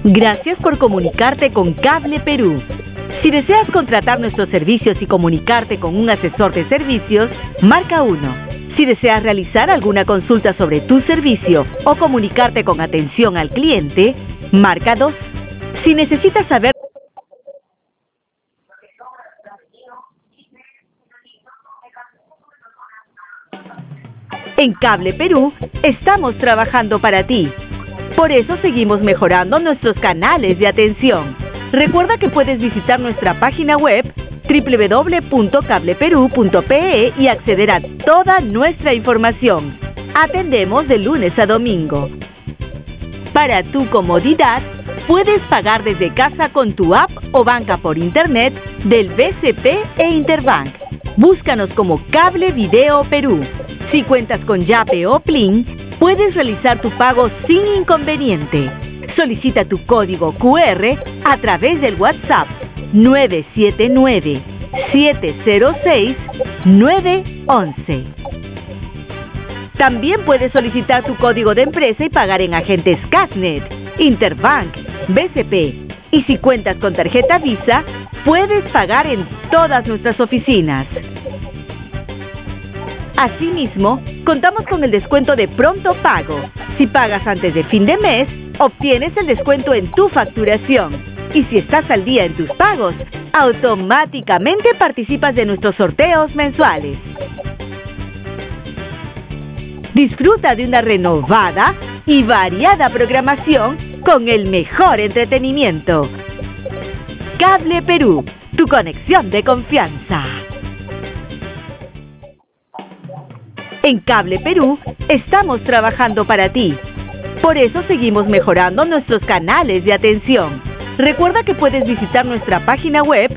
Gracias por comunicarte con Cable Perú. Si deseas contratar nuestros servicios y comunicarte con un asesor de servicios, marca 1. Si deseas realizar alguna consulta sobre tu servicio o comunicarte con atención al cliente, marca 2. Si necesitas saber... En Cable Perú, estamos trabajando para ti. Por eso seguimos mejorando nuestros canales de atención. Recuerda que puedes visitar nuestra página web www.cableperú.pe y acceder a toda nuestra información. Atendemos de lunes a domingo. Para tu comodidad, puedes pagar desde casa con tu app o banca por internet del BCP e Interbank. Búscanos como Cable Video Perú. Si cuentas con Yape o Plin, puedes realizar tu pago sin inconveniente. Solicita tu código QR a través del WhatsApp 979-706-911. También puedes solicitar tu código de empresa y pagar en agentes Casnet, Interbank, BCP. Y si cuentas con tarjeta Visa, puedes pagar en todas nuestras oficinas. Asimismo, contamos con el descuento de pronto pago. Si pagas antes de fin de mes, obtienes el descuento en tu facturación. Y si estás al día en tus pagos, automáticamente participas de nuestros sorteos mensuales. Disfruta de una renovada y variada programación con el mejor entretenimiento. Cable Perú, tu conexión de confianza. En Cable Perú, estamos trabajando para ti. Por eso seguimos mejorando nuestros canales de atención. Recuerda que puedes visitar nuestra página web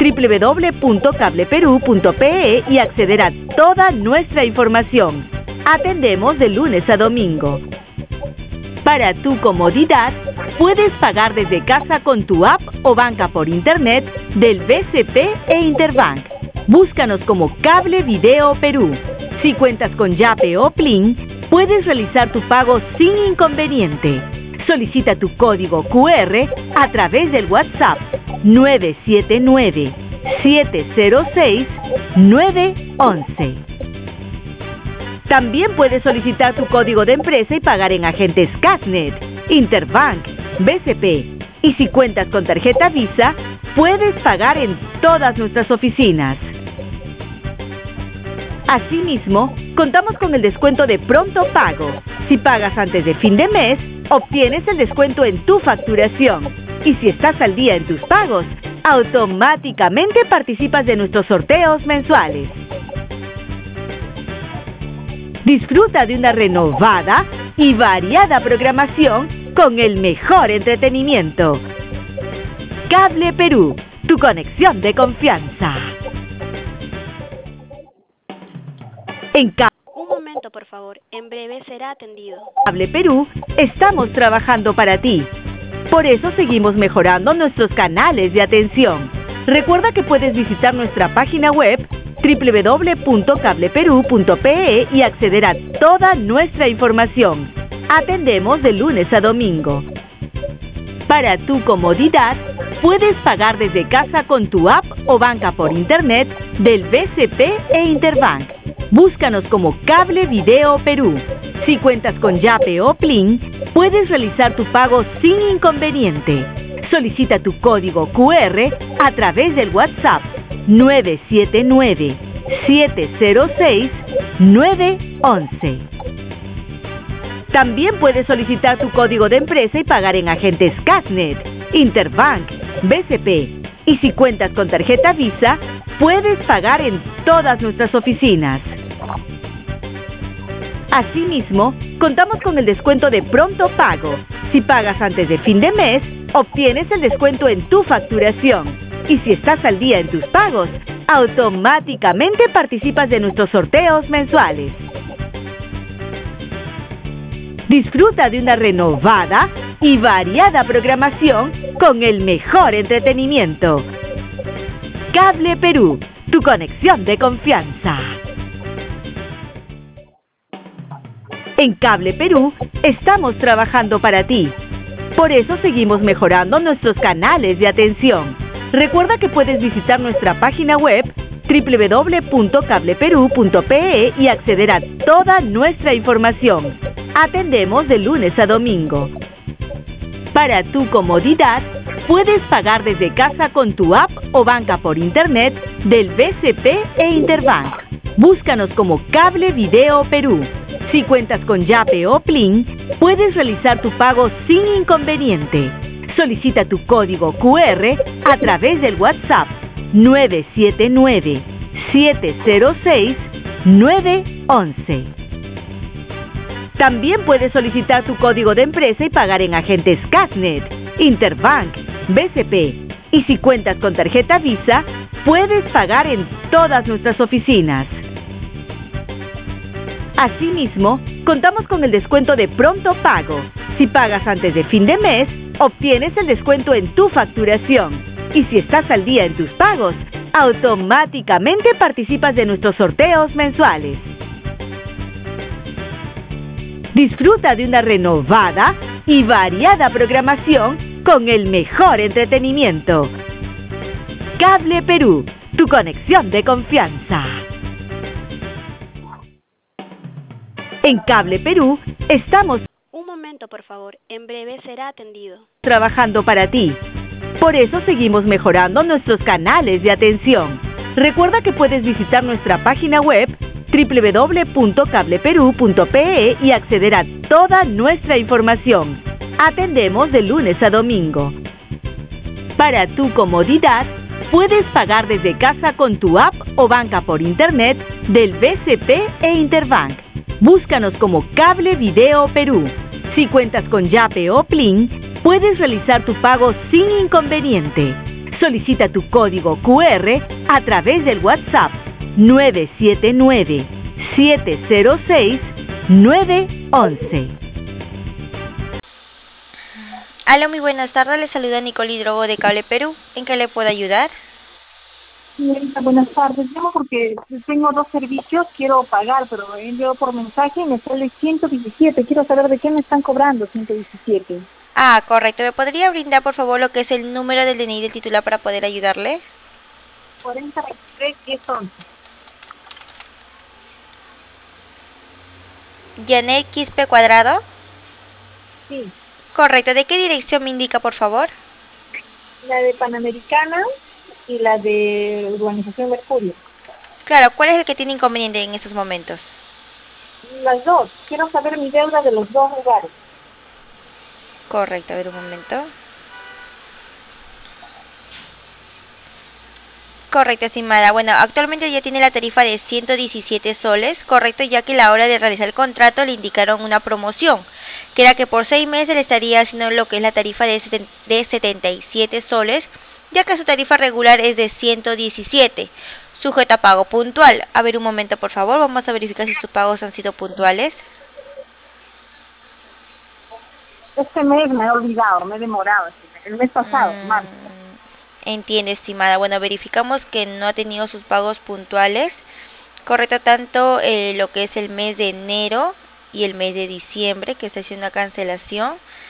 www.cableperú.pe y acceder a toda nuestra información. Atendemos de lunes a domingo. Para tu comodidad, puedes pagar desde casa con tu app o banca por internet del BCP e Interbank. Búscanos como Cable Video Perú. Si cuentas con Yape o Plin, puedes realizar tu pago sin inconveniente. Solicita tu código QR a través del WhatsApp 979-706-911. También puedes solicitar tu código de empresa y pagar en agentes Casnet, Interbank, BCP. Y si cuentas con tarjeta Visa, puedes pagar en todas nuestras oficinas. Asimismo, contamos con el descuento de pronto pago. Si pagas antes de fin de mes, obtienes el descuento en tu facturación. Y si estás al día en tus pagos, automáticamente participas de nuestros sorteos mensuales. Disfruta de una renovada y variada programación con el mejor entretenimiento. Cable Perú, tu conexión de confianza. Un momento, por favor. En breve será atendido. Cable Perú, estamos trabajando para ti. Por eso seguimos mejorando nuestros canales de atención. Recuerda que puedes visitar nuestra página web www.cableperú.pe y acceder a toda nuestra información. Atendemos de lunes a domingo. Para tu comodidad, puedes pagar desde casa con tu app o banca por internet del BCP e Interbank. Búscanos como Cable Video Perú. Si cuentas con Yape o Plin, puedes realizar tu pago sin inconveniente. Solicita tu código QR a través del WhatsApp 979-706-911. También puedes solicitar tu código de empresa y pagar en agentes Casnet, Interbank, BCP. Y si cuentas con tarjeta Visa, puedes pagar en todas nuestras oficinas. Asimismo, contamos con el descuento de pronto pago. Si pagas antes de fin de mes, obtienes el descuento en tu facturación. Y si estás al día en tus pagos, automáticamente participas de nuestros sorteos mensuales. Disfruta de una renovada y variada programación con el mejor entretenimiento. Cable Perú, tu conexión de confianza. En Cable Perú, estamos trabajando para ti. Por eso seguimos mejorando nuestros canales de atención. Recuerda que puedes visitar nuestra página web www.cableperú.pe y acceder a toda nuestra información. Atendemos de lunes a domingo. Para tu comodidad, puedes pagar desde casa con tu app o banca por internet del BCP e Interbank. Búscanos como Cable Video Perú. Si cuentas con Yape o Plin, puedes realizar tu pago sin inconveniente. Solicita tu código QR a través del WhatsApp 979-706-911. También puedes solicitar tu código de empresa y pagar en agentes Casnet, Interbank, BCP. Y si cuentas con tarjeta Visa, puedes pagar en todas nuestras oficinas. Asimismo, contamos con el descuento de pronto pago. Si pagas antes de fin de mes, obtienes el descuento en tu facturación. Y si estás al día en tus pagos, automáticamente participas de nuestros sorteos mensuales. Disfruta de una renovada y variada programación con el mejor entretenimiento. Cable Perú, tu conexión de confianza. En Cable Perú estamos Un momento, por favor. En breve será atendido. trabajando para ti. Por eso seguimos mejorando nuestros canales de atención. Recuerda que puedes visitar nuestra página web www.cableperú.pe y acceder a toda nuestra información. Atendemos de lunes a domingo. Para tu comodidad, puedes pagar desde casa con tu app o banca por internet del BCP e Interbank. Búscanos como Cable Video Perú. Si cuentas con Yape o Plin, puedes realizar tu pago sin inconveniente. Solicita tu código QR a través del WhatsApp 979-706-911. Aló, muy buenas tardes. Le saluda Nicole Hidrogo de Cable Perú. ¿En qué le puedo ayudar? Señorita, buenas tardes. Llamo porque tengo dos servicios, quiero pagar, pero he enviado por mensaje y me sale 117. Quiero saber de qué me están cobrando 117. Ah, correcto. ¿Me podría brindar, por favor, lo que es el número del DNI del titular para poder ayudarle? 4023 1011. Janet Quispe Cuadrado. Sí, Correcto. ¿De qué dirección me indica, por favor? la de Panamericana y la de Urbanización Mercurio. Claro, ¿cuál es el que tiene inconveniente en estos momentos? Las dos. Quiero saber mi deuda de los dos lugares. Correcto, a ver un momento. Correcto, estimada. Bueno, actualmente ya tiene la tarifa de 117 soles, correcto, ya que a la hora de realizar el contrato le indicaron una promoción, que era que por 6 meses le estaría haciendo lo que es la tarifa de 77 soles, ya que su tarifa regular es de 117, sujeta a pago puntual. A ver un momento, por favor, vamos a verificar si sus pagos han sido puntuales. Este mes me he olvidado, me he demorado. El mes pasado, marzo. Entiende, estimada. Bueno, verificamos que no ha tenido sus pagos puntuales. Correcto, tanto lo que es el mes de enero y el mes de diciembre, que está haciendo una cancelación.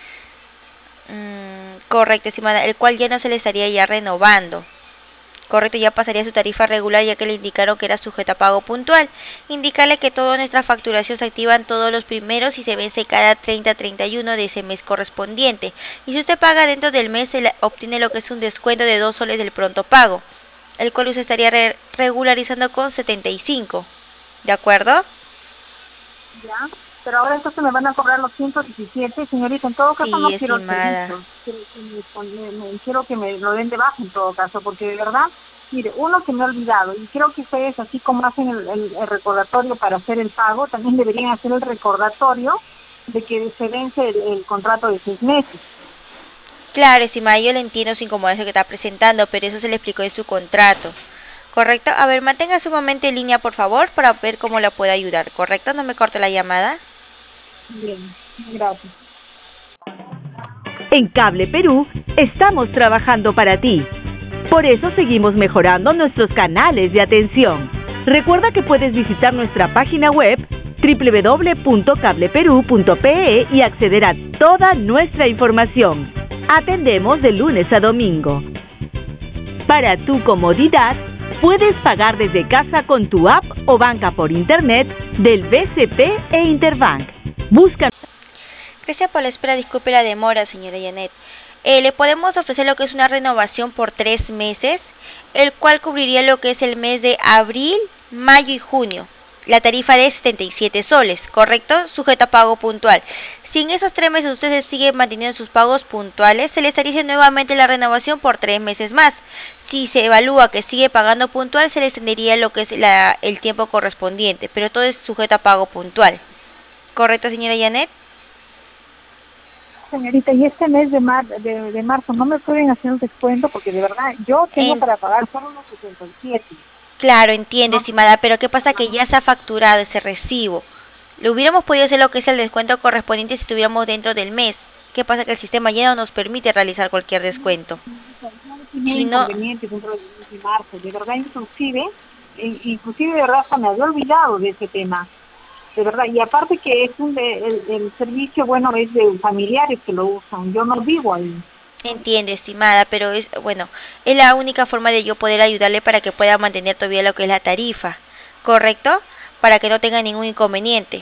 Correcto, estimada, el cual ya no se le estaría ya renovando. Correcto, ya pasaría su tarifa regular, ya que le indicaron que era sujeta a pago puntual. Indicarle que toda nuestra facturación se activan todos los primeros y se vence cada 30-31 de ese mes correspondiente. Y si usted paga dentro del mes, se obtiene lo que es un descuento de 2 soles del pronto pago, el cual usted estaría regularizando con 75. ¿De acuerdo? Ya, pero ahora entonces me van a cobrar los 117, señorita. En todo caso, Sí, no quiero el estimada. servicio. Quiero que me lo den de baja en todo caso, porque de verdad, mire, uno que me he olvidado, y creo que ustedes, así como hacen el recordatorio para hacer el pago, también deberían hacer el recordatorio de que se vence el contrato de 6 meses. Claro, estimada, yo le entiendo su incomodación que está presentando, pero eso se le explicó en su contrato. ¿Correcto? A ver, manténgase un momento en línea, por favor, para ver cómo la puedo ayudar. ¿Correcto? No me corte la llamada. Bien, gracias. En Cable Perú estamos trabajando para ti. Por eso seguimos mejorando nuestros canales de atención. Recuerda que puedes visitar nuestra página web www.cableperú.pe y acceder a toda nuestra información. Atendemos de lunes a domingo. Para tu comodidad, puedes pagar desde casa con tu app o banca por internet del BCP e Interbank. Busca. Gracias por la espera, disculpe la demora, señora Janet. Le podemos ofrecer lo que es una renovación por 3 meses, el cual cubriría lo que es el mes de abril, mayo y junio. La tarifa de 77 soles, ¿correcto? Sujeta a pago puntual. Si en esos 3 meses usted sigue manteniendo sus pagos puntuales, se le estaría haciendo nuevamente la renovación por 3 meses más. Si se evalúa que sigue pagando puntual, se le extendería lo que es el tiempo correspondiente, pero todo es sujeto a pago puntual. ¿Correcto, señora Janet? Señorita, y este mes de marzo, ¿no me pueden hacer un descuento? Porque de verdad, yo tengo para pagar solo los 77. Claro, entiendo, ¿No? estimada, pero ¿qué pasa? Que ya se ha facturado ese recibo. Le hubiéramos podido hacer lo que es el descuento correspondiente si estuviéramos dentro del mes. ¿Qué pasa? Que el sistema ya no nos permite realizar cualquier descuento. Si no, dentro de marzo, de verdad, inclusive de verdad hasta me había olvidado de ese tema. De verdad, y aparte que es el servicio, bueno, es de familiares que lo usan, yo no vivo ahí. Entiende, estimada, pero es la única forma de yo poder ayudarle para que pueda mantener todavía lo que es la tarifa, ¿correcto? Para que no tenga ningún inconveniente.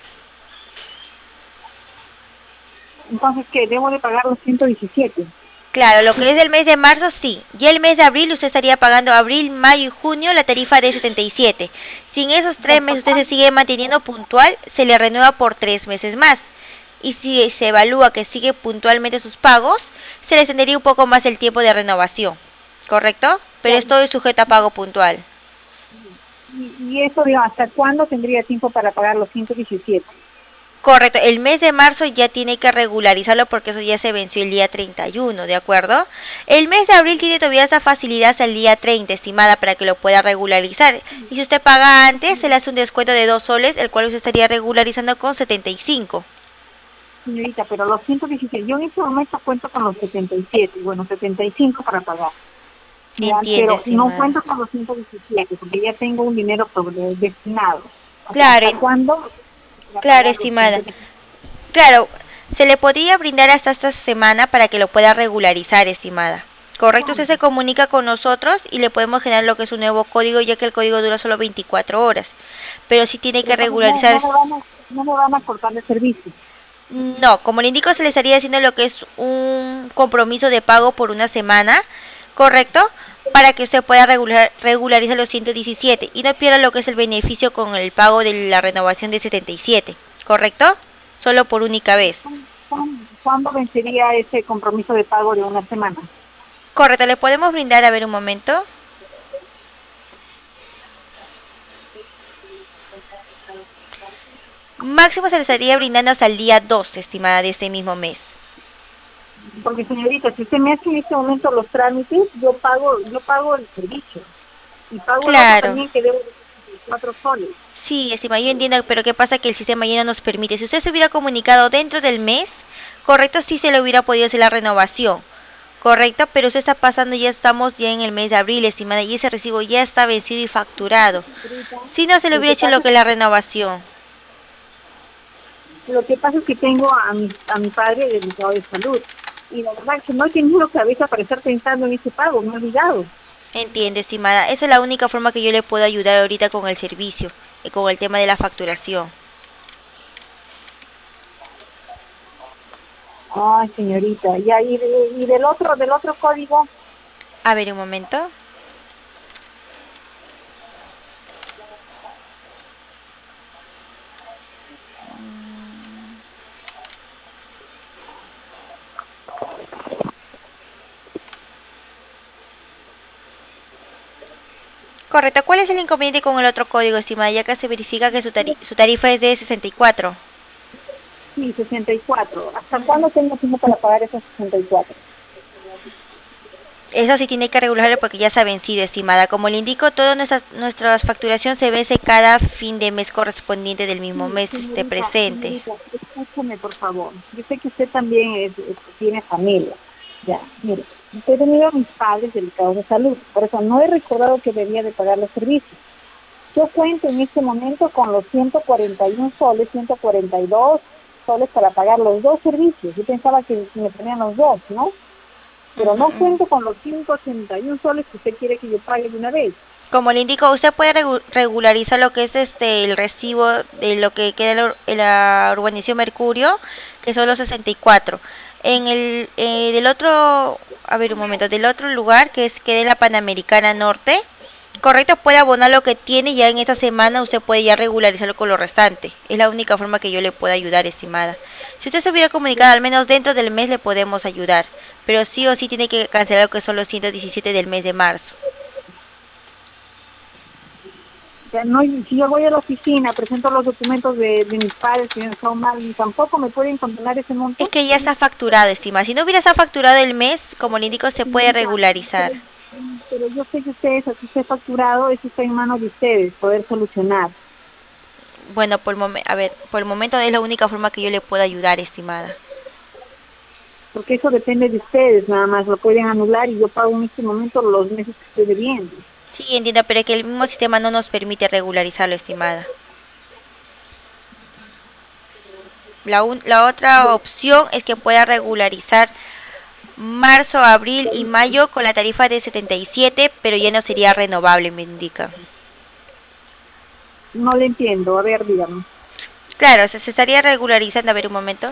Entonces, ¿qué? ¿Debo de pagar los 117? Claro, lo que es del mes de marzo, sí. Ya el mes de abril usted estaría pagando abril, mayo y junio la tarifa de 77. Si en esos 3 meses usted se sigue manteniendo puntual, se le renueva por 3 meses más. Y si se evalúa que sigue puntualmente sus pagos, se le extendería un poco más el tiempo de renovación, ¿correcto? Pero esto es sujeto a pago puntual. ¿Y eso, digamos, hasta cuándo tendría tiempo para pagar los 117? Correcto, el mes de marzo ya tiene que regularizarlo porque eso ya se venció el día 31, ¿de acuerdo? El mes de abril tiene todavía esa facilidad hasta el día 30, estimada, para que lo pueda regularizar. Y si usted paga antes, se le hace un descuento de 2 soles, el cual usted estaría regularizando con 75. Señorita, pero los 117, yo en este momento cuento con los 77, bueno, 75 para pagar. Entiendo, pero no cuento con los 117 porque ya tengo un dinero destinado. Claro. ¿Hasta cuándo? Claro, estimada. Claro, se le podría brindar hasta esta semana para que lo pueda regularizar, estimada. Correcto, usted se comunica con nosotros y le podemos generar lo que es un nuevo código, ya que el código dura solo 24 horas. Pero sí tiene que regularizar. No me van a cortar el servicio. No, como le indico, se le estaría haciendo lo que es un compromiso de pago por una semana, ¿correcto? Para que usted pueda regularizar los 117 y no pierda lo que es el beneficio con el pago de la renovación de 77, ¿correcto? Solo por única vez. ¿Cuándo vencería ese compromiso de pago de una semana? Correcto, ¿le podemos brindar? A ver, un momento. Máximo se le estaría brindando hasta el día 12, estimada, de este mismo mes. Porque, señorita, si usted me hace en este momento los trámites, yo pago el servicio. Y pago también que debo de 4 soles. Sí, estimada, yo entiendo, pero ¿qué pasa? Que el sistema ya no nos permite. Si usted se hubiera comunicado dentro del mes, correcto, sí se le hubiera podido hacer la renovación, correcto, pero usted está pasando, ya estamos ya en el mes de abril, estimada, y ese recibo ya está vencido y facturado. Si no, se le hubiera hecho lo que es la renovación. Lo que pasa es que tengo a mi padre delicado de salud. Y la verdad es que no he tenido cabeza para estar pensando en ese pago, me he olvidado. Entiende, estimada, esa es la única forma que yo le puedo ayudar ahorita con el servicio, con el tema de la facturación. Ay, señorita, ya, y del otro código. A ver, un momento. Correcto, ¿cuál es el inconveniente con el otro código, estimada? Ya que se verifica que su tarifa es de 64. Sí, 64. ¿Hasta cuándo tengo tiempo para pagar esos 64? Eso sí tiene que regularlo porque ya se ha vencido, estimada. Como le indico, toda nuestra facturación se vence cada fin de mes correspondiente del mismo mes presente. Escúchame, por favor. Yo sé que usted también tiene familia. Ya, mire, he tenido a mis padres delicados de salud. Por eso no he recordado que debía de pagar los servicios. yo cuento en este momento con los 141 soles, 142 soles para pagar los dos servicios. Yo pensaba que me ponían los dos, ¿no? Pero no cuento con los 181 soles que usted quiere que yo pague de una vez. Como le indico, usted puede regularizar lo que es el recibo de lo que queda en la urbanización Mercurio, que son los 64. En el del otro, a ver un momento, del otro lugar que queda en la Panamericana Norte, correcto, puede abonar lo que tiene, ya en esta semana usted puede ya regularizarlo con lo restante. Es la única forma que yo le pueda ayudar, estimada. Si usted se hubiera comunicado al menos dentro del mes le podemos ayudar, pero sí o sí tiene que cancelar lo que son los 117 del mes de marzo. Ya no, si yo voy a la oficina, presento los documentos de mis padres que son mal, y tampoco me pueden condonar ese monto. Es que ya está facturado, estimada. Si no hubiera estado facturado el mes, como le indico, se puede regularizar. Pero yo sé que ustedes, así esté facturado, eso está en manos de ustedes, poder solucionar. Bueno, a ver, por el momento es la única forma que yo le puedo ayudar, estimada. Porque eso depende de ustedes, nada más lo pueden anular y yo pago en este momento los meses que estoy debiendo. Sí, entiendo, pero es que el mismo sistema no nos permite regularizarlo, estimada. La otra opción es que pueda regularizar marzo, abril y mayo con la tarifa de 77, pero ya no sería renovable, me indica. No le entiendo, a ver, dígame. Claro, se estaría regularizando, a ver un momento.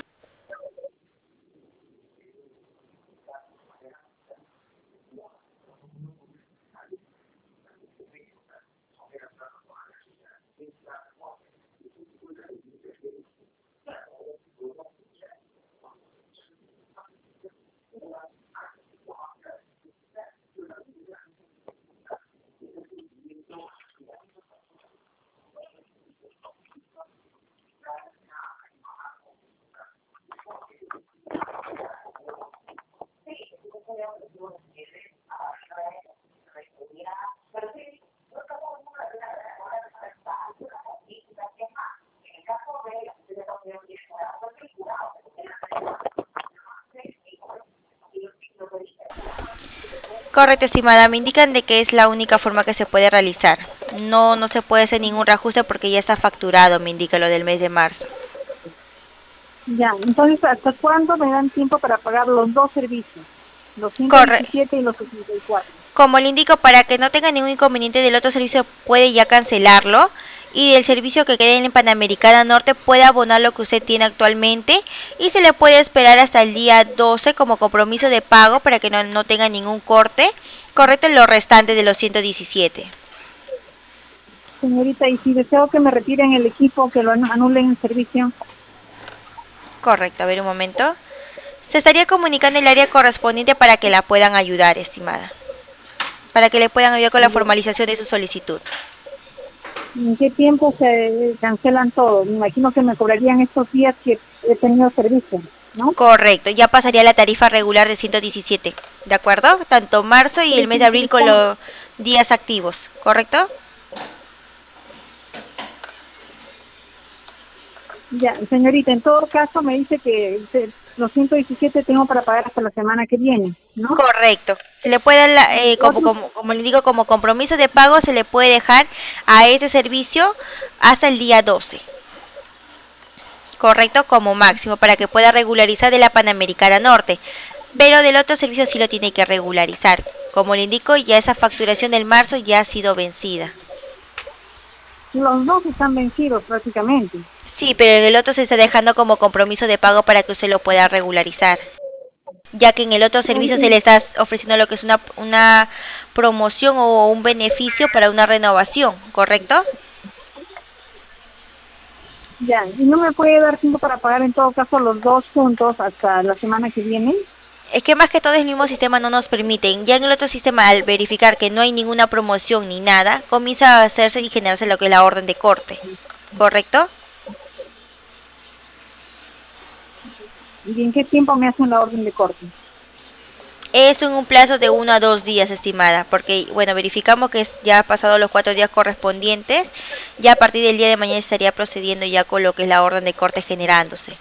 Correcto, estimada. Me indican de que es la única forma que se puede realizar. No se puede hacer ningún reajuste porque ya está facturado, me indica lo del mes de marzo. Ya, entonces, ¿hasta cuándo me dan tiempo para pagar los dos servicios? Los 117 y los 64. Como le indico, para que no tenga ningún inconveniente del otro servicio, puede ya cancelarlo. Y del servicio que quede en Panamericana Norte puede abonar lo que usted tiene actualmente y se le puede esperar hasta el día 12 como compromiso de pago para que no tenga ningún corte, correcto, en lo restante de los 117. Señorita, y si deseo que me retiren el equipo, que lo anulen el servicio. Correcto, a ver un momento. Se estaría comunicando el área correspondiente para que la puedan ayudar, estimada. Para que le puedan ayudar con la formalización de su solicitud. ¿En qué tiempo se cancelan todo? Me imagino que me cobrarían estos días que he tenido servicio, ¿no? Correcto, ya pasaría la tarifa regular de 117, ¿de acuerdo? Tanto marzo y el mes de abril con los días activos, ¿correcto? Ya, señorita, en todo caso me dice que los 117 tengo para pagar hasta la semana que viene, ¿no? Correcto. Se le puede, como le digo, como compromiso de pago, se le puede dejar a ese servicio hasta el día 12. Correcto, como máximo, para que pueda regularizar de la Panamericana Norte. Pero del otro servicio sí lo tiene que regularizar. Como le indico, ya esa facturación del marzo ya ha sido vencida. Los dos están vencidos prácticamente. Sí, pero en el otro se está dejando como compromiso de pago para que usted lo pueda regularizar. Ya que en el otro servicio se le está ofreciendo lo que es una promoción o un beneficio para una renovación, ¿correcto? Ya, ¿y no me puede dar tiempo para pagar en todo caso los dos juntos hasta la semana que viene? Es que más que todo el mismo sistema no nos permiten. Ya en el otro sistema, al verificar que no hay ninguna promoción ni nada, comienza a hacerse y generarse lo que es la orden de corte, ¿correcto? ¿Y en qué tiempo me hacen la orden de corte? Es en un plazo de 1 a 2 días, estimada, porque, bueno, verificamos que ya ha pasado los 4 días correspondientes, ya a partir del día de mañana estaría procediendo ya con lo que es la orden de corte generándose.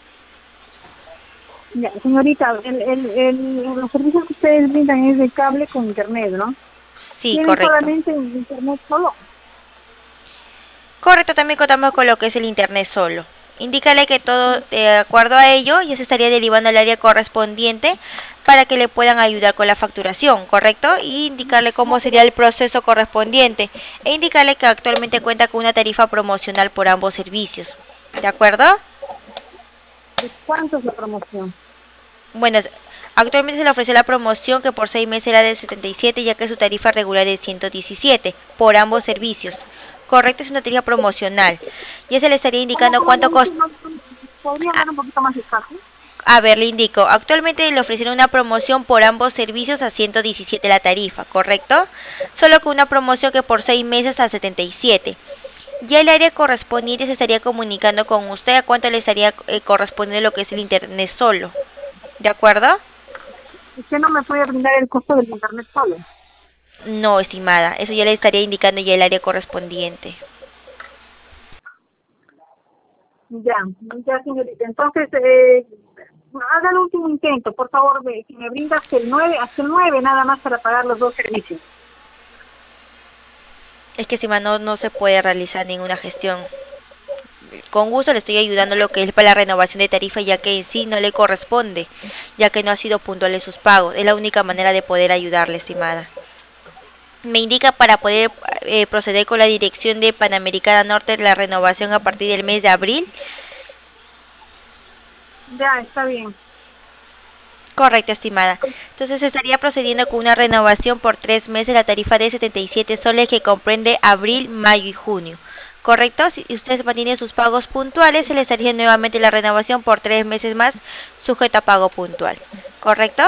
Ya, señorita, los servicios que ustedes brindan es de cable con internet, ¿no? Sí, ¿Tienen correcto. solamente internet solo? Correcto, también contamos con lo que es el internet solo. Indícale que todo de acuerdo a ello ya se estaría derivando al área correspondiente para que le puedan ayudar con la facturación, ¿correcto? Y indicarle cómo sería el proceso correspondiente e indicarle que actualmente cuenta con una tarifa promocional por ambos servicios, ¿de acuerdo? ¿Cuánto es la promoción? Bueno, actualmente se le ofrece la promoción que por 6 meses era de 77 ya que su tarifa regular es 117 por ambos servicios. Correcto, es una tarifa promocional. Ya se le estaría indicando cuánto costa. ¿Podría dar un poquito más despacio? A ver, le indico, actualmente le ofrecieron una promoción por ambos servicios a 117 la tarifa, ¿correcto? Solo con una promoción que por 6 meses a 77. Ya el área correspondiente se estaría comunicando con usted a cuánto le estaría correspondiendo lo que es el internet solo, ¿de acuerdo? ¿Usted no me puede brindar el costo del internet solo? No, estimada, eso ya le estaría indicando ya el área correspondiente. Ya, señorita. Entonces, haga el último intento, por favor, si me brinda hasta el 9 nada más para pagar los dos servicios. Es que estimada, no se puede realizar ninguna gestión. Con gusto le estoy ayudando lo que es para la renovación de tarifa, ya que en sí no le corresponde, ya que no ha sido puntual en sus pagos. Es la única manera de poder ayudarle, estimada. Me indica para poder proceder con la dirección de Panamericana Norte la renovación a partir del mes de abril. Ya, está bien. Correcto, estimada. Entonces estaría procediendo con una renovación por 3 meses la tarifa de 77 soles que comprende abril, mayo y junio. Correcto, si usted mantiene sus pagos puntuales, se le estaría nuevamente la renovación por 3 meses más, sujeto a pago puntual. ¿Correcto?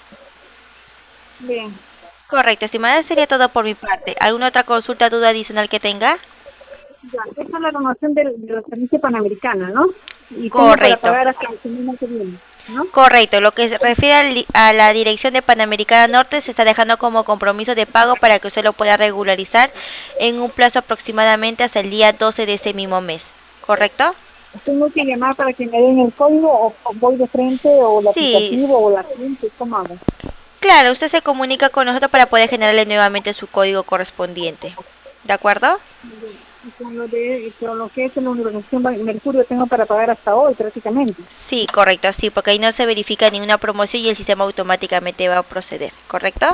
Bien. Correcto, estimada, sería todo por mi parte. ¿Alguna otra consulta, duda adicional que tenga? Ya, esa es la renovación de los servicios Panamericana, ¿no? Y tengo para Correcto. pagar hasta la semana que viene, ¿no? Correcto, lo que se refiere a la dirección de Panamericana Norte se está dejando como compromiso de pago para que usted lo pueda regularizar en un plazo aproximadamente hasta el día 12 de ese mismo mes. ¿Correcto? ¿Tengo que llamar para que me den el código o voy de frente o el Sí. aplicativo o la cliente? ¿Cómo hago? Claro, usted se comunica con nosotros para poder generarle nuevamente su código correspondiente. ¿De acuerdo? Y con lo que es en la Universidad Mercurio tengo para pagar hasta hoy prácticamente. Sí, correcto, sí, porque ahí no se verifica ninguna promoción y el sistema automáticamente va a proceder, ¿correcto?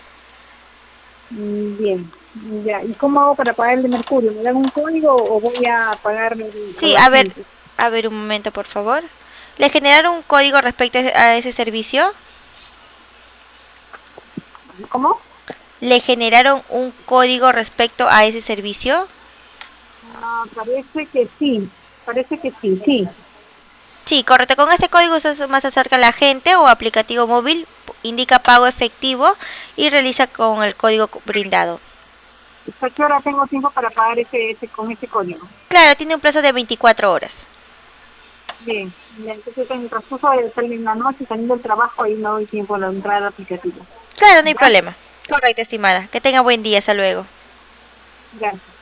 Bien, ya. ¿Y cómo hago para pagar el de Mercurio? ¿Me dan un código o voy a pagar? Sí, a ver un momento, por favor. ¿Le generaron un código respecto a ese servicio? ¿Cómo? ¿Le generaron un código respecto a ese servicio? Parece que sí, sí. Sí, correcto. Con este código usted más se acerca a la gente o aplicativo móvil, indica pago efectivo y realiza con el código brindado. ¿Hasta qué hora tengo tiempo para pagar con ese código? Claro, tiene un plazo de 24 horas. Bien, entonces en el transcurso de salir en la noche, saliendo del trabajo, ahí no doy tiempo a entrar al aplicativo. Claro, no hay problema. Correcto, estimada. Que tenga buen día. Hasta luego. Gracias.